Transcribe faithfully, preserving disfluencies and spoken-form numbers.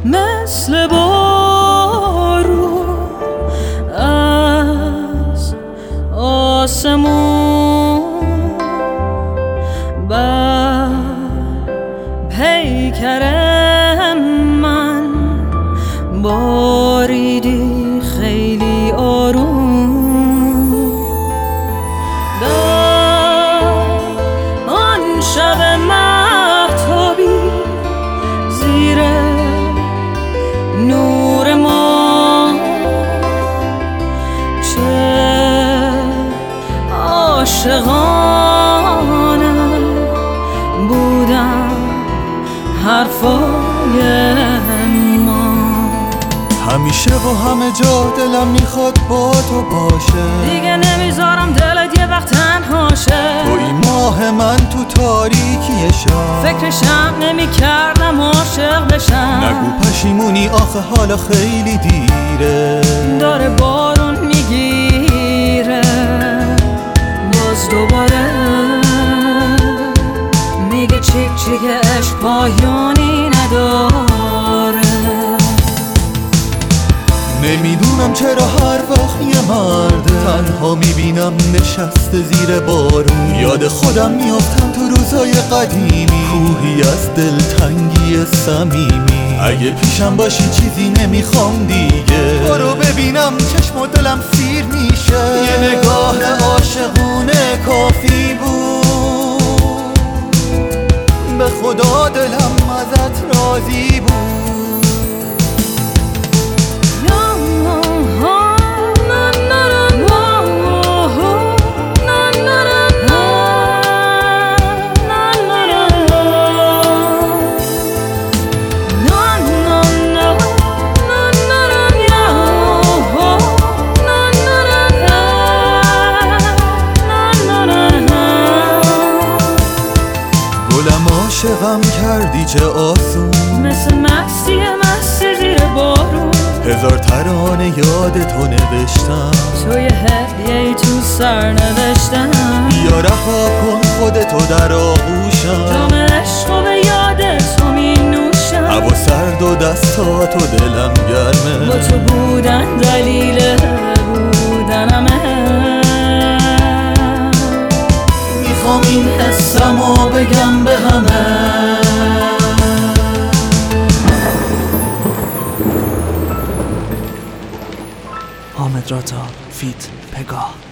مثل بارون از آسمون بر پیکر من باریدی خیلی آروم. در آن شب مهتابی زیر نور ما چه عاشقانه بودن حرفای ما. همیشه و همه جا دلم میخواد با تو باشه، دیگه نمیذارم دلت یه وقت تنها شه. توی ماه من تو تاریکی شب، فکرشم نمیکردم عاشق بشم. نگو پشیمونی آخه حالا خیلی دیره، داره بارون میگیره باز دوباره، میگه چیک چیک عشق پایانی نداره. نمیدونم چرا هر وقت یه مرد تنها میبینم نشسته زیر بارون، یاد خودم میافتم تو روزای قدیمی، کوهی از دلتنگی صمیمی. اگه پیشم باشی چیزی نمیخوام دیگه، برو ببینم چشم و دلم سیر میشه. یه نگاه عاشقونه کافی بود، به خدا دلم ازت راضی بود. عاشقم کردی چه آسون، مثل مستی مستی زیر بارون. هزار ترانه یاد تو نوشتم، توی هدیه‌ای تو سر نوشتم. یا رها کن خودتو در آغوشم، جام عشق و به یاد تو می نوشم. هوا سرد و دستاتو دلم گرمه، با تو بودن دلیل بودنمه. میخوام این حسمو بگم به همه. حامد راتا فیت پگاه.